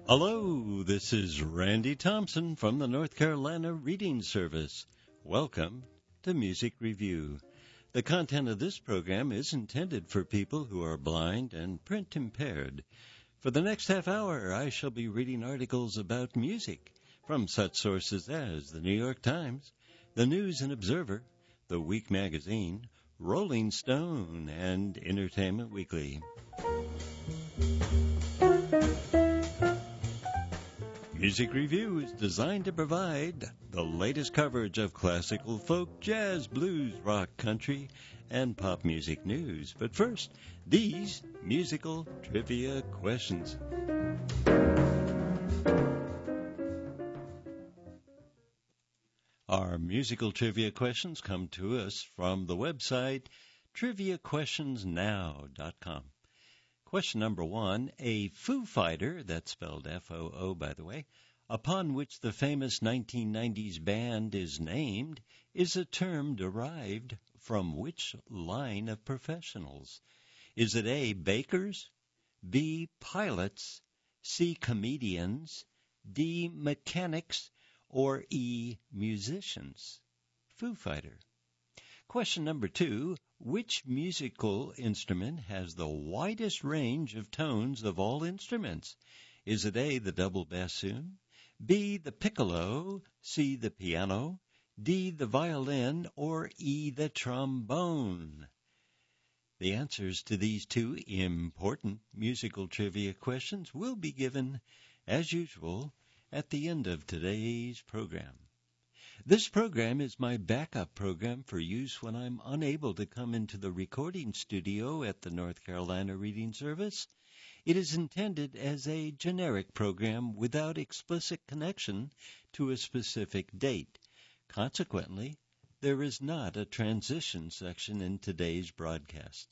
Hello, this is Randy Thompson from the North Carolina Reading Service. Welcome to Music Review. The content of this program is intended for people who are blind and print impaired. For the next half hour, I shall be reading articles about music from such sources as the New York Times, the News and Observer, the Week Magazine, Rolling Stone, and Entertainment Weekly. Music Review is designed to provide the latest coverage of classical, folk, jazz, blues, rock, country, and pop music news. But first, these musical trivia questions. Our musical trivia questions come to us from the website triviaquestionsnow.com. Question number 1, a Foo Fighter, that's spelled F-O-O, by the way, upon which the famous 1990s band is named, is a term derived from which line of professionals? Is it A, bakers, B, pilots, C, comedians, D, mechanics, or E, musicians? Foo Fighter. Question number 2, which musical instrument has the widest range of tones of all instruments? Is it A, the double bassoon, B, the piccolo, C, the piano, D, the violin, or E, the trombone? The answers to these two important musical trivia questions will be given, as usual, at the end of today's program. This program is my backup program for use when I'm unable to come into the recording studio at the North Carolina Reading Service. It is intended as a generic program without explicit connection to a specific date. Consequently, there is not a transition section in today's broadcast.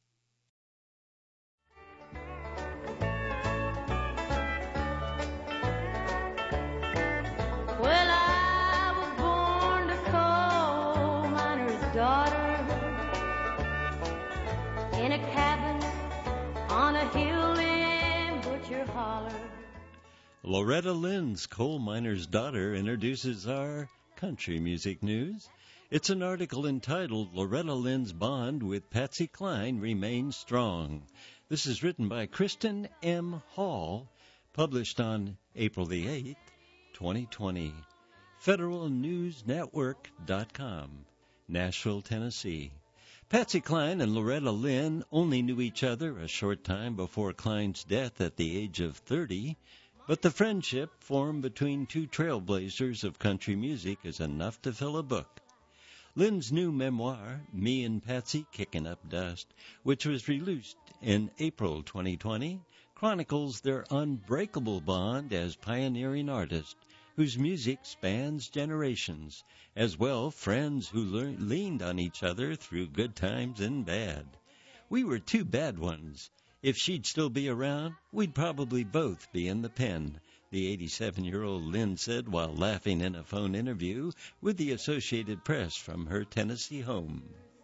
In a cabin on a hill in Butcher Holler. Loretta Lynn's Coal Miner's Daughter introduces our country music news. It's an article entitled Loretta Lynn's Bond with Patsy Cline Remains Strong. This is written by Kristen M. Hall, published on April the 8th, 2020. FederalNewsNetwork.com, Nashville, Tennessee. Patsy Cline and Loretta Lynn only knew each other a short time before Cline's death at the age of 30, but the friendship formed between two trailblazers of country music is enough to fill a book. Lynn's new memoir, Me and Patsy Kicking Up Dust, which was released in April 2020, chronicles their unbreakable bond as pioneering artists whose music spans generations, as well friends who leaned on each other through good times and bad. We were two bad ones. If she'd still be around, we'd probably both be in the pen, the 87-year-old Lynn said while laughing in a phone interview with the Associated Press from her Tennessee home.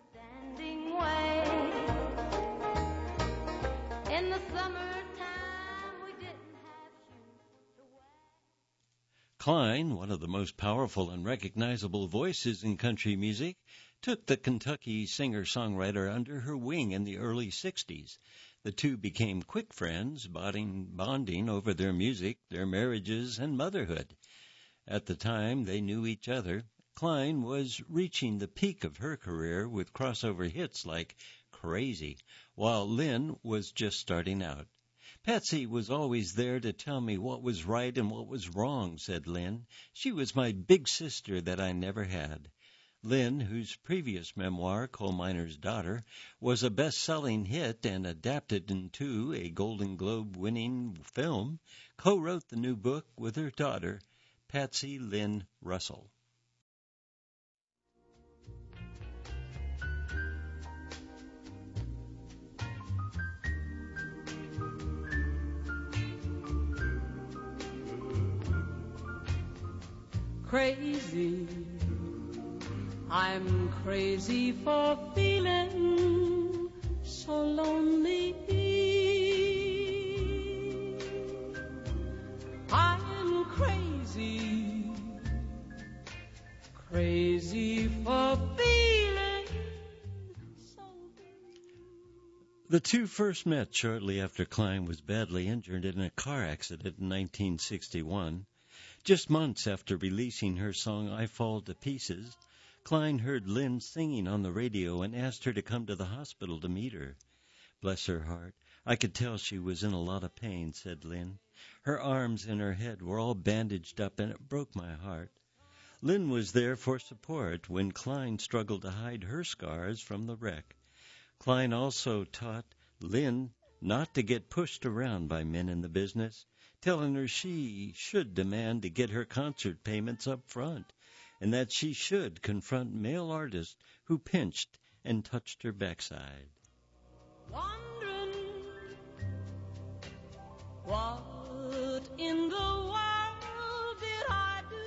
Cline, one of the most powerful and recognizable voices in country music, took the Kentucky singer-songwriter under her wing in the early 60s. The two became quick friends, bonding over their music, their marriages, and motherhood. At the time they knew each other, Cline was reaching the peak of her career with crossover hits like Crazy, while Lynn was just starting out. Patsy was always there to tell me what was right and what was wrong, said Lynn. She was my big sister that I never had. Lynn, whose previous memoir, Coal Miner's Daughter, was a best-selling hit and adapted into a Golden Globe-winning film, co-wrote the new book with her daughter, Patsy Lynn Russell. Crazy, I'm crazy for feeling so lonely. The two first met shortly after Klein was badly injured in a car accident in 1961. Just months after releasing her song I Fall to Pieces, Klein heard Lynn singing on the radio and asked her to come to the hospital to meet her. Bless her heart, I could tell she was in a lot of pain, said Lynn. Her arms and her head were all bandaged up, and it broke my heart. Lynn was there for support when Klein struggled to hide her scars from the wreck. Klein also taught Lynn not to get pushed around by men in the business, telling her she should demand to get her concert payments up front, and that she should confront male artists who pinched and touched her backside. Wondering what in the world did I do?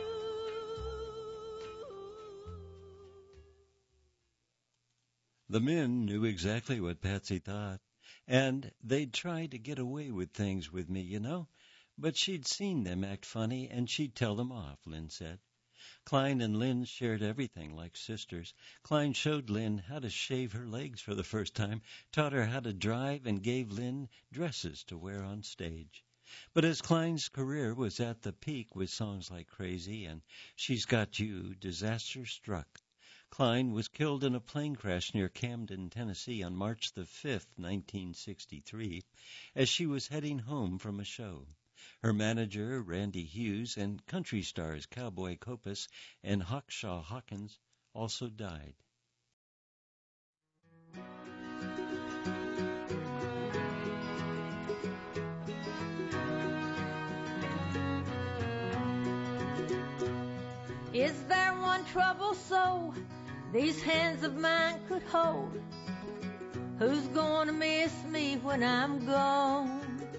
The men knew exactly what Patsy thought, and they'd try to get away with things with me, you know. But she'd seen them act funny, and she'd tell them off, Lynn said. Klein and Lynn shared everything like sisters. Klein showed Lynn how to shave her legs for the first time, taught her how to drive, and gave Lynn dresses to wear on stage. But as Klein's career was at the peak with songs like Crazy and She's Got You, disaster struck. Klein was killed in a plane crash near Camden, Tennessee on March the 5th, 1963, as she was heading home from a show. Her manager, Randy Hughes, and country stars Cowboy Copas and Hawkshaw Hawkins also died. Is there one trouble so these hands of mine could hold? Who's gonna miss me when I'm gone?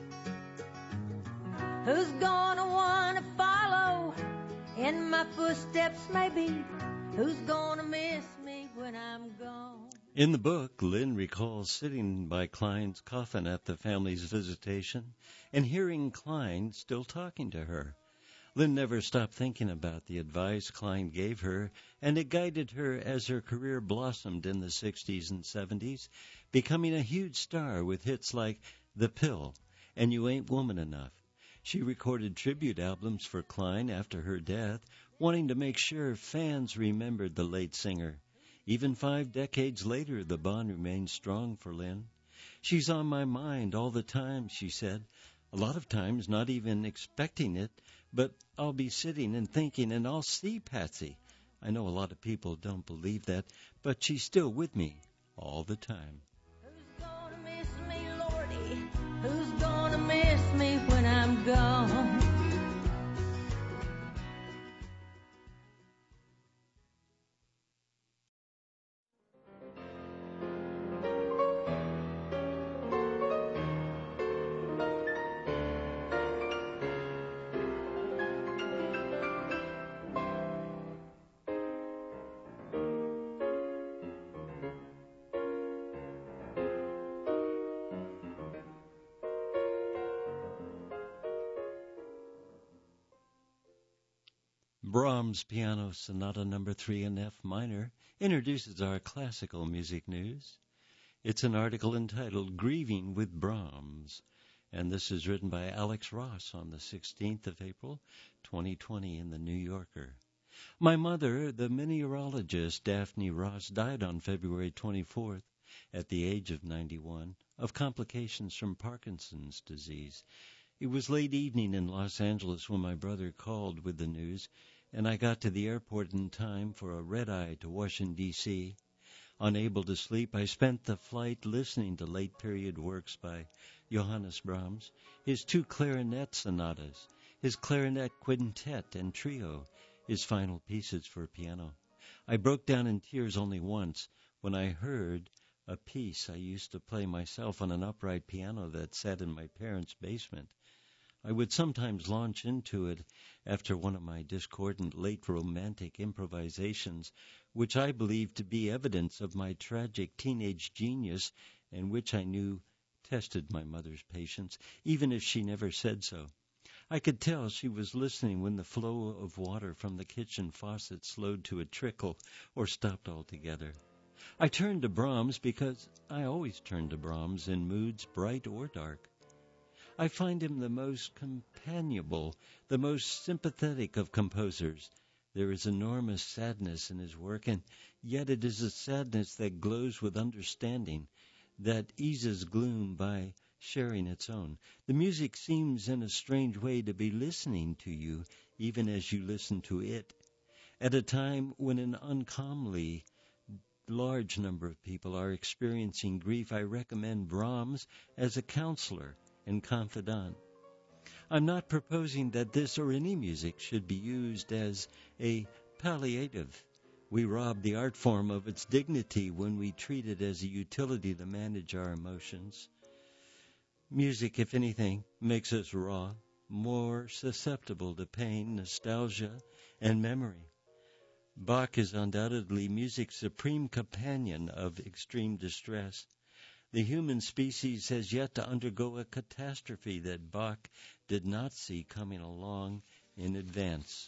Who's gonna wanna follow in my footsteps maybe? Who's gonna miss me when I'm gone? In the book, Lynn recalls sitting by Klein's coffin at the family's visitation and hearing Klein still talking to her. Lynn never stopped thinking about the advice Klein gave her, and it guided her as her career blossomed in the 60s and 70s, becoming a huge star with hits like The Pill and You Ain't Woman Enough. She recorded tribute albums for Klein after her death, wanting to make sure fans remembered the late singer. Even 5 decades later, the bond remains strong for Lynn. She's on my mind all the time, she said. A lot of times not even expecting it, but I'll be sitting and thinking, and I'll see Patsy. I know a lot of people don't believe that, but she's still with me all the time. Who's gonna miss me, Lordy? Who's gonna miss me when I'm gone? Brahms Piano Sonata No. 3 in F minor introduces our classical music news. It's an article entitled Grieving with Brahms, and this is written by Alex Ross on the 16th of April, 2020 in the New Yorker. My mother, the mineralogist Daphne Ross, died on February 24th at the age of 91 of complications from Parkinson's disease. It was late evening in Los Angeles when my brother called with the news, and I got to the airport in time for a red-eye to Washington, D.C. Unable to sleep, I spent the flight listening to late-period works by Johannes Brahms, his 2 clarinet sonatas, his clarinet quintet and trio, his final pieces for piano. I broke down in tears only once when I heard a piece I used to play myself on an upright piano that sat in my parents' basement. I would sometimes launch into it after one of my discordant late romantic improvisations, which I believed to be evidence of my tragic teenage genius and which I knew tested my mother's patience, even if she never said so. I could tell she was listening when the flow of water from the kitchen faucet slowed to a trickle or stopped altogether. I turn to Brahms because I always turn to Brahms in moods bright or dark. I find him the most companionable, the most sympathetic of composers. There is enormous sadness in his work, and yet it is a sadness that glows with understanding, that eases gloom by sharing its own. The music seems in a strange way to be listening to you, even as you listen to it. At a time when an uncommonly large number of people are experiencing grief, I recommend Brahms as a counselor and confidant. I'm not proposing that this or any music should be used as a palliative. We rob the art form of its dignity when we treat it as a utility to manage our emotions. Music, if anything, makes us raw, more susceptible to pain, nostalgia, and memory. Bach is undoubtedly music's supreme companion of extreme distress. The human species has yet to undergo a catastrophe that Bach did not see coming along in advance.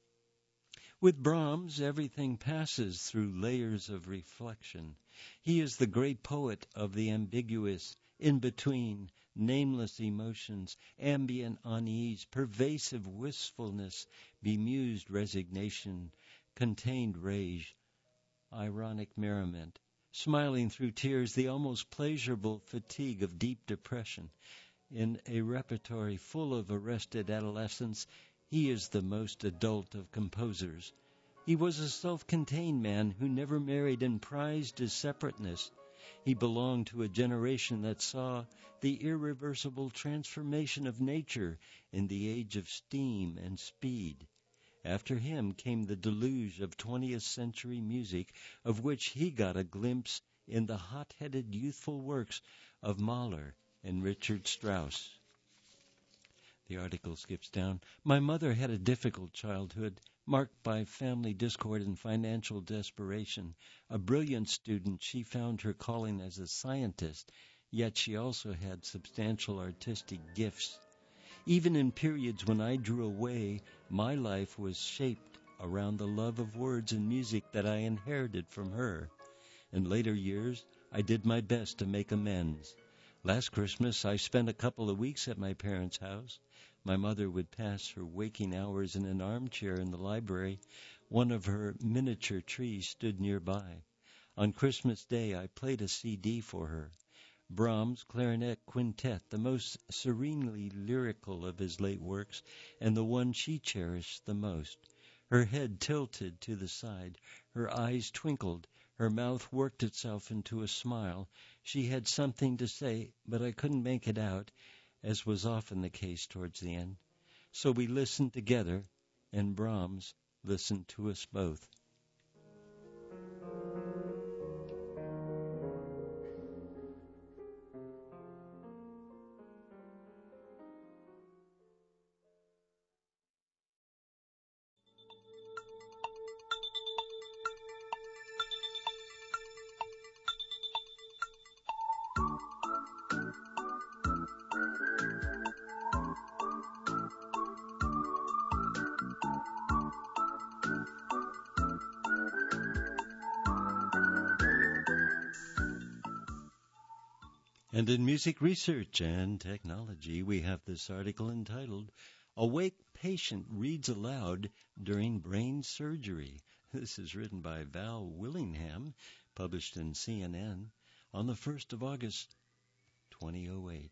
With Brahms, everything passes through layers of reflection. He is the great poet of the ambiguous, in-between, nameless emotions, ambient unease, pervasive wistfulness, bemused resignation, contained rage, ironic merriment, smiling through tears, the almost pleasurable fatigue of deep depression. In a repertory full of arrested adolescence, he is the most adult of composers. He was a self-contained man who never married and prized his separateness. He belonged to a generation that saw the irreversible transformation of nature in the age of steam and speed. After him came the deluge of 20th century music, of which he got a glimpse in the hot-headed youthful works of Mahler and Richard Strauss. The article skips down. My mother had a difficult childhood, marked by family discord and financial desperation. A brilliant student, she found her calling as a scientist, yet she also had substantial artistic gifts. Even in periods when I drew away, my life was shaped around the love of words and music that I inherited from her. In later years, I did my best to make amends. Last Christmas, I spent a couple of weeks at my parents' house. My mother would pass her waking hours in an armchair in the library. One of her miniature trees stood nearby. On Christmas Day, I played a CD for her. Brahms' Clarinet Quintet, the most serenely lyrical of his late works, and the one she cherished the most. Her head tilted to the side, her eyes twinkled, her mouth worked itself into a smile. She had something to say, but I couldn't make it out, as was often the case towards the end. So we listened together, and Brahms listened to us both. And in music research and technology, we have this article entitled, Awake Patient Reads Aloud During Brain Surgery. This is written by Val Willingham, published in CNN on the 1st of August, 2008.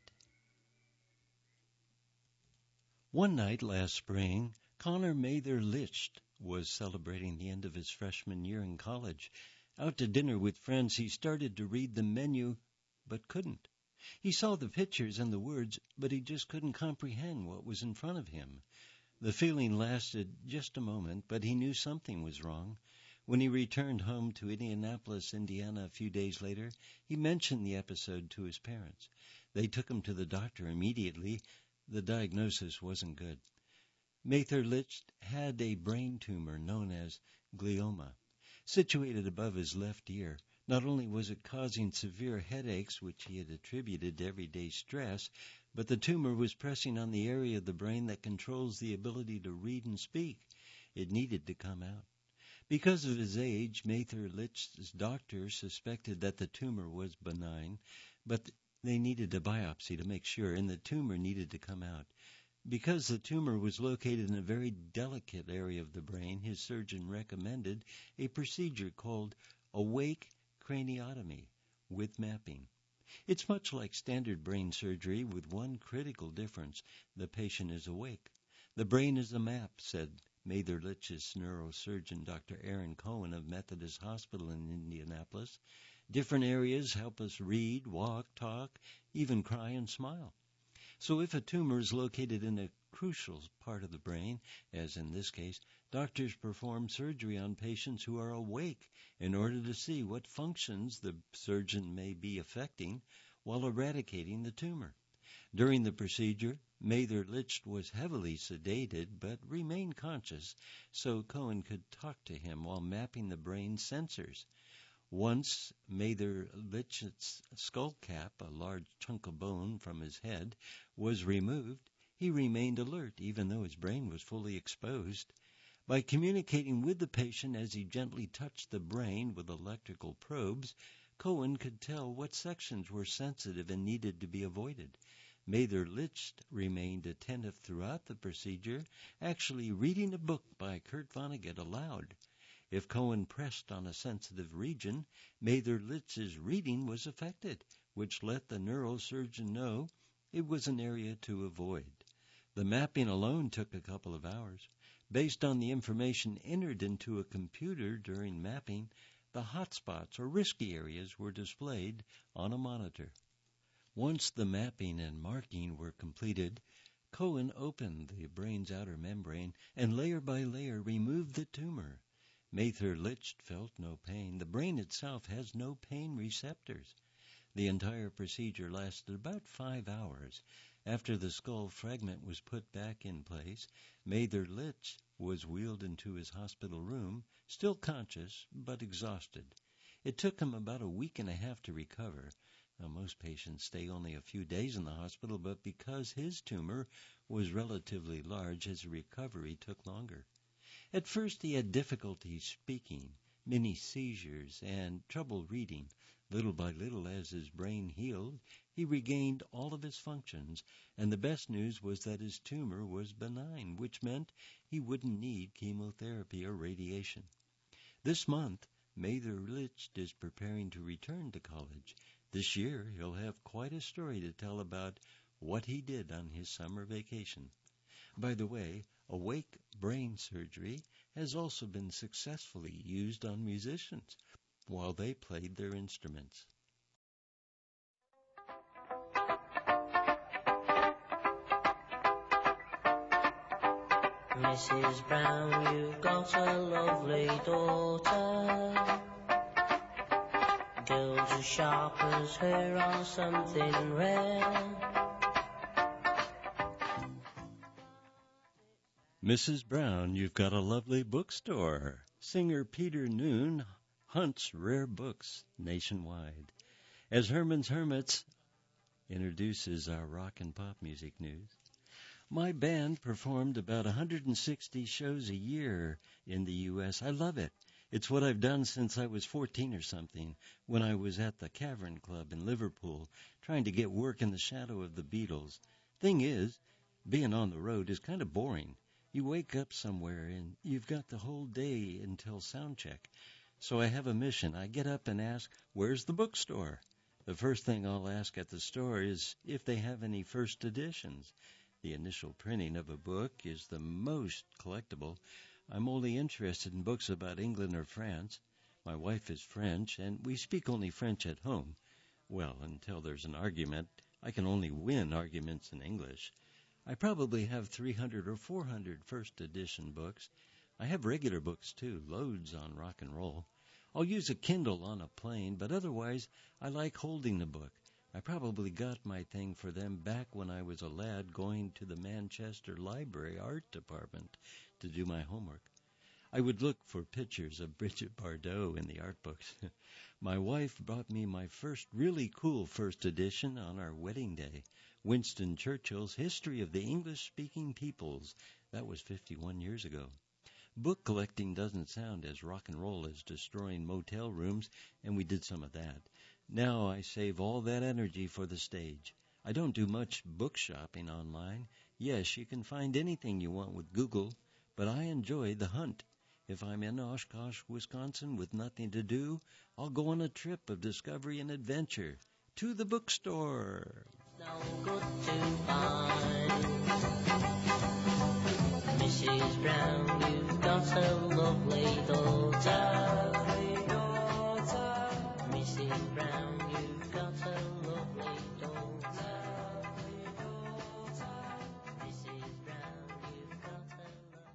One night last spring, Connor Mather Licht was celebrating the end of his freshman year in college. Out to dinner with friends, he started to read the menu, but couldn't. He saw the pictures and the words, but he just couldn't comprehend what was in front of him. The feeling lasted just a moment, but he knew something was wrong. When he returned home to Indianapolis, Indiana, a few days later, he mentioned the episode to his parents. They took him to the doctor immediately. The diagnosis wasn't good. Mather Licht had a brain tumor known as glioma, situated above his left ear. Not only was it causing severe headaches, which he had attributed to everyday stress, but the tumor was pressing on the area of the brain that controls the ability to read and speak. It needed to come out. Because of his age, Mather Licht's doctor suspected that the tumor was benign, but they needed a biopsy to make sure, and the tumor needed to come out. Because the tumor was located in a very delicate area of the brain, his surgeon recommended a procedure called awake craniotomy with mapping. It's much like standard brain surgery with one critical difference. The patient is awake. The brain is a map, said Mather Licht's neurosurgeon, Dr. Aaron Cohen of Methodist Hospital in Indianapolis. Different areas help us read, walk, talk, even cry and smile. So if a tumor is located in a crucial part of the brain, as in this case, doctors perform surgery on patients who are awake in order to see what functions the surgeon may be affecting while eradicating the tumor. During the procedure, Mather Licht was heavily sedated but remained conscious, so Cohen could talk to him while mapping the brain sensors. Once Mather Licht's skull cap, a large chunk of bone from his head, was removed, he remained alert even though his brain was fully exposed. By communicating with the patient as he gently touched the brain with electrical probes, Cohen could tell what sections were sensitive and needed to be avoided. Mather Licht remained attentive throughout the procedure, actually reading a book by Kurt Vonnegut aloud. If Cohen pressed on a sensitive region, Mather Licht's reading was affected, which let the neurosurgeon know it was an area to avoid. The mapping alone took a couple of hours. Based on the information entered into a computer during mapping, the hot spots or risky areas were displayed on a monitor. Once the mapping and marking were completed, Cohen opened the brain's outer membrane and layer by layer removed the tumor. Mather Licht felt no pain. The brain itself has no pain receptors. The entire procedure lasted about 5 hours. After the skull fragment was put back in place, Mather Licht was wheeled into his hospital room, still conscious but exhausted. It took him about a week and a half to recover. Now, most patients stay only a few days in the hospital, but because his tumor was relatively large, his recovery took longer. At first he had difficulty speaking, many seizures, and trouble reading. Little by little, as his brain healed, he regained all of his functions, and the best news was that his tumor was benign, which meant he wouldn't need chemotherapy or radiation. This month, Mather Licht is preparing to return to college. This year, he'll have quite a story to tell about what he did on his summer vacation. By the way, awake brain surgery has also been successfully used on musicians while they played their instruments. Mrs. Brown, you've got a lovely daughter. Girls as sharp as her are something rare. Mrs. Brown, you've got a lovely bookstore. Singer Peter Noon hunts rare books nationwide. As Herman's Hermits introduces our rock and pop music news, my band performed about 160 shows a year in the U.S. I love it. It's what I've done since I was 14 or something, when I was at the Cavern Club in Liverpool, trying to get work in the shadow of the Beatles. Thing is, being on the road is kind of boring. You wake up somewhere and you've got the whole day until sound check. So I have a mission. I get up and ask, where's the bookstore? The first thing I'll ask at the store is if they have any first editions. The initial printing of a book is the most collectible. I'm only interested in books about England or France. My wife is French, and we speak only French at home. Well, until there's an argument, I can only win arguments in English. I probably have 300 or 400 first edition books. I have regular books, too, loads on rock and roll. I'll use a Kindle on a plane, but otherwise I like holding the book. I probably got my thing for them back when I was a lad going to the Manchester Library Art Department to do my homework. I would look for pictures of Brigitte Bardot in the art books. My wife brought me my first really cool first edition on our wedding day, Winston Churchill's History of the English-Speaking Peoples. That was 51 years ago. book collecting doesn't sound as rock and roll as destroying motel rooms, and we did some of that. Now I save all that energy for the stage. I don't do much book shopping online. Yes, you can find anything you want with Google, but I enjoy the hunt. If I'm in Oshkosh, Wisconsin with nothing to do, I'll go on a trip of discovery and adventure to the bookstore. So good to find Mrs. Brown, you've got a lovely daughter. Mrs. Brown, you've got a lovely daughter. Mrs. Brown, you've got a lovely daughter.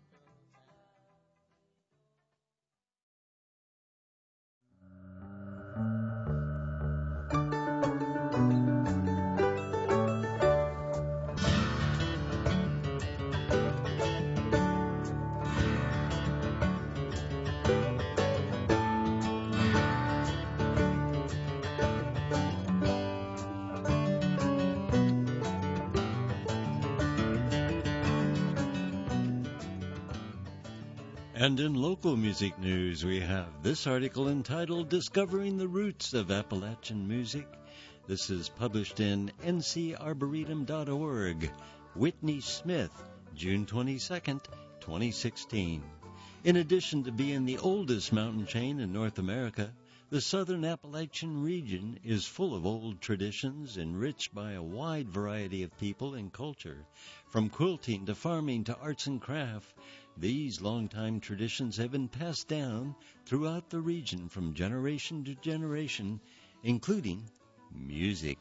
And in local music news, we have this article entitled Discovering the Roots of Appalachian Music. This is published in ncarboretum.org. Whitney Smith, June 22nd, 2016. In addition to being the oldest mountain chain in North America, the Southern Appalachian region is full of old traditions enriched by a wide variety of people and culture. From quilting to farming to arts and craft, these long-time traditions have been passed down throughout the region from generation to generation, including music.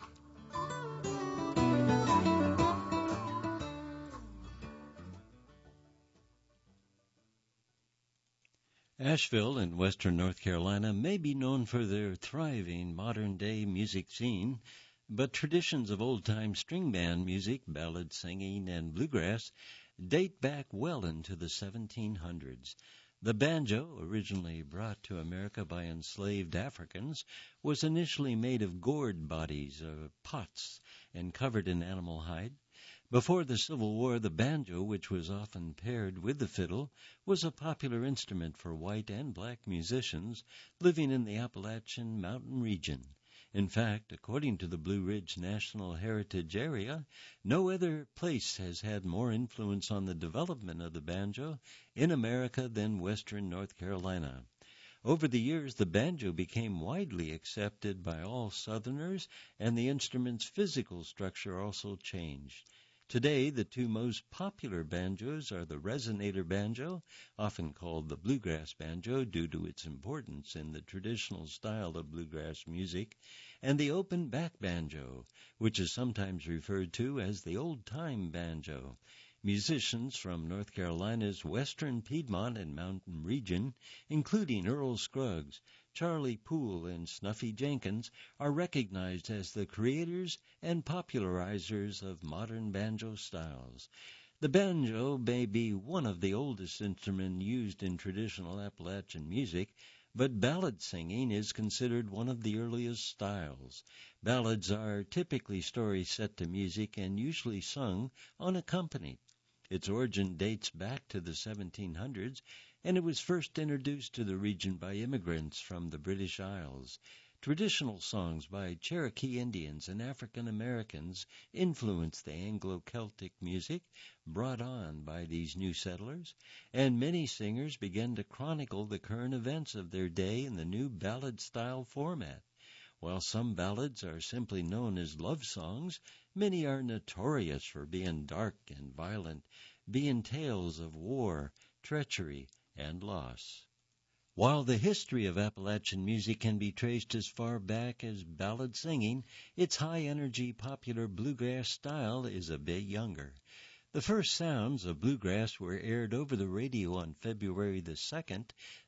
Asheville in western North Carolina may be known for their thriving modern-day music scene, but traditions of old-time string band music, ballad singing, and bluegrass date back well into the 1700s. The banjo, originally brought to America by enslaved Africans, was initially made of gourd bodies or pots and covered in animal hide. Before the Civil War, the banjo, which was often paired with the fiddle, was a popular instrument for white and black musicians living in the Appalachian Mountain region. In fact, according to the Blue Ridge National Heritage Area, no other place has had more influence on the development of the banjo in America than western North Carolina. Over the years, the banjo became widely accepted by all Southerners, and the instrument's physical structure also changed. Today, the two most popular banjos are the resonator banjo, often called the bluegrass banjo due to its importance in the traditional style of bluegrass music, and the open back banjo, which is sometimes referred to as the old-time banjo. Musicians from North Carolina's western Piedmont and mountain region, including Earl Scruggs, Charlie Poole, and Snuffy Jenkins, are recognized as the creators and popularizers of modern banjo styles. The banjo may be one of the oldest instruments used in traditional Appalachian music, but ballad singing is considered one of the earliest styles. Ballads are typically stories set to music and usually sung unaccompanied. Its origin dates back to the 1700s, and it was first introduced to the region by immigrants from the British Isles. Traditional songs by Cherokee Indians and African Americans influenced the Anglo-Celtic music brought on by these new settlers, and many singers began to chronicle the current events of their day in the new ballad-style format. While some ballads are simply known as love songs, many are notorious for being dark and violent, being tales of war, treachery, and loss. While the history of Appalachian music can be traced as far back as ballad singing, its high-energy popular bluegrass style is a bit younger. The first sounds of bluegrass were aired over the radio on February the 2nd,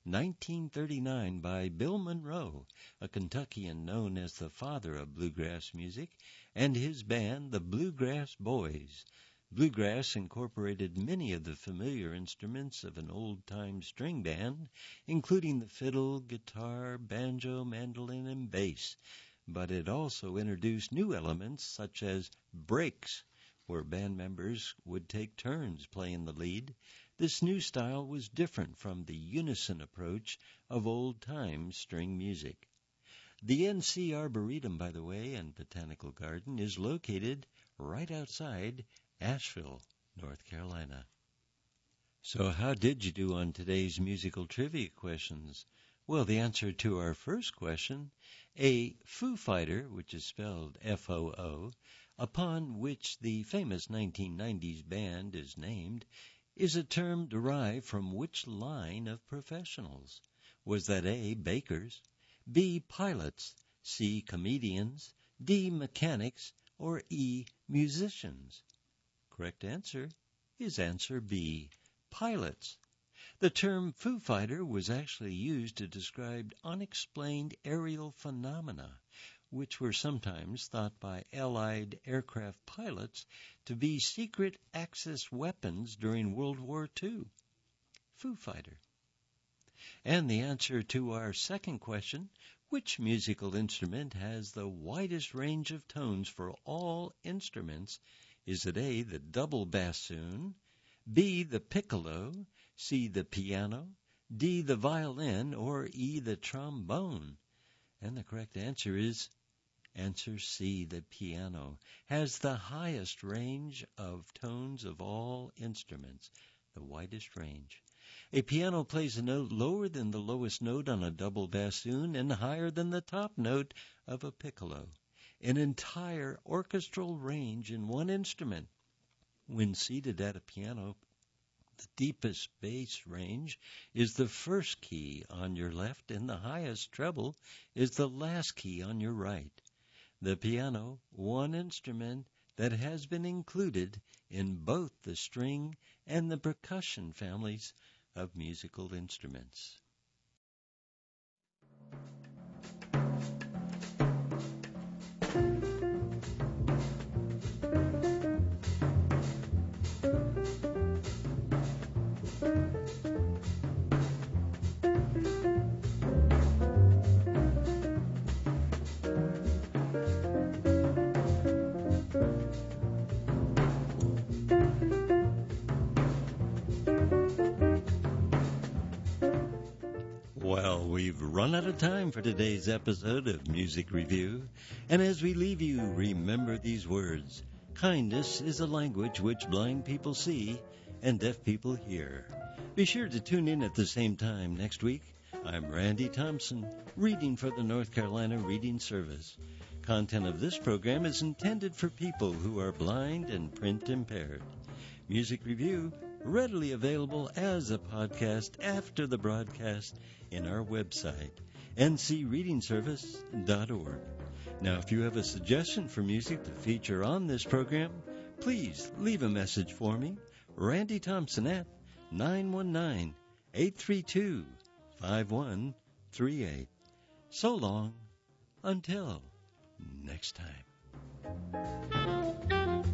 1939 by Bill Monroe, a Kentuckian known as the father of bluegrass music, and his band, the Bluegrass Boys. Bluegrass incorporated many of the familiar instruments of an old-time string band, including the fiddle, guitar, banjo, mandolin, and bass. But it also introduced new elements such as breaks, where band members would take turns playing the lead. this new style was different from the unison approach of old-time string music. The NC Arboretum, by the way, and Botanical Garden is located right outside Asheville, North Carolina. So how did you do on today's musical trivia questions? Well, the answer to our first question, a Foo Fighter, which is spelled F-O-O, upon which the famous 1990s band is named, is a term derived from which line of professionals? Was that A, bakers, B, pilots, C, comedians, D, mechanics, or E, musicians? Correct answer is answer B, pilots. The term Foo Fighter was actually used to describe unexplained aerial phenomena, which were sometimes thought by Allied aircraft pilots to be secret Axis weapons during World War II. Foo Fighter. And the answer to our second question, which musical instrument has the widest range of tones for all instruments? Is it A, the double bassoon, B, the piccolo, C, the piano, D, the violin, or E, the trombone? And the correct answer is answer C, the piano, has the highest range of tones of all instruments, the widest range. A piano plays a note lower than the lowest note on a double bassoon and higher than the top note of a piccolo. An entire orchestral range in one instrument. When seated at a piano, the deepest bass range is the first key on your left, and the highest treble is the last key on your right. The piano, one instrument that has been included in both the string and the percussion families of musical instruments. Well, we've run out of time for today's episode of Music Review. And as we leave you, remember these words. Kindness is a language which blind people see and deaf people hear. Be sure to tune in at the same time next week. I'm Randy Thompson, reading for the North Carolina Reading Service. Content of this program is intended for people who are blind and print impaired. Music Review, readily available as a podcast after the broadcast in our website, ncreadingservice.org. Now, if you have a suggestion for music to feature on this program, please leave a message for me, Randy Thompson at 919-832-5138. So long, until next time.